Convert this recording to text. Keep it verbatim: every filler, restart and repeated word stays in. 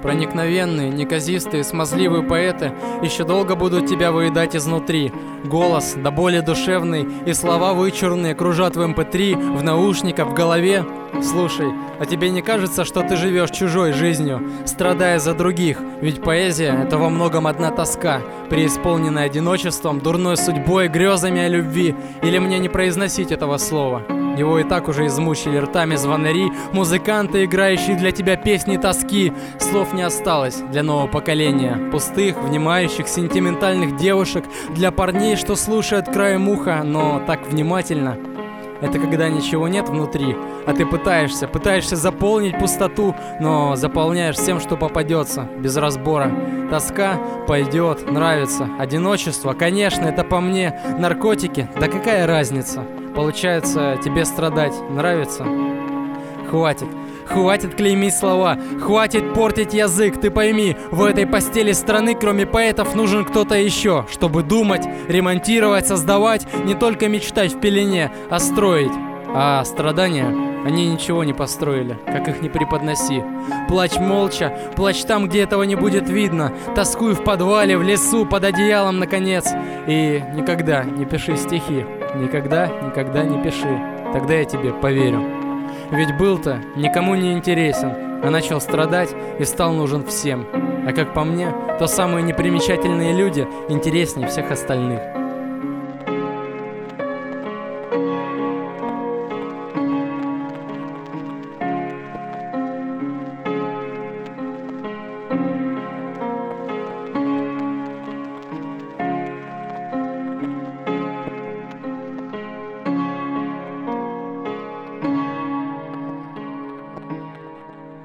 Проникновенные, неказистые, смазливые поэты еще долго будут тебя выедать изнутри. Голос до боли душевный и слова вычурные кружат в эм пэ три, в наушниках, в голове. Слушай, а тебе не кажется, что ты живешь чужой жизнью, страдая за других? Ведь поэзия — это во многом одна тоска, преисполненная одиночеством, дурной судьбой, грезами о любви. Или мне не произносить этого слова? Его и так уже измучили ртами звонари, музыканты, играющие для тебя песни тоски. Слов не осталось для нового поколения, пустых, внимающих, сентиментальных девушек, для парней, что слушают краем уха, но так внимательно. Это когда ничего нет внутри, а ты пытаешься, пытаешься заполнить пустоту, но заполняешь всем, что попадется, без разбора. Тоска пойдет, нравится. Одиночество, конечно, это по мне. Наркотики, да какая разница? Получается, тебе страдать нравится? Хватит. Хватит клеймить слова, хватит портить язык. Ты пойми, в этой постели страны, кроме поэтов, нужен кто-то еще, чтобы думать, ремонтировать, создавать, не только мечтать в пелене, а строить. А страдания, они ничего не построили, как их не преподноси. Плачь молча, плачь там, где этого не будет видно. Тоскуй в подвале, в лесу, под одеялом, наконец. И никогда не пиши стихи, никогда, никогда не пиши. Тогда я тебе поверю. Ведь был-то никому не интересен, а начал страдать и стал нужен всем. А как по мне, то самые непримечательные люди интереснее всех остальных.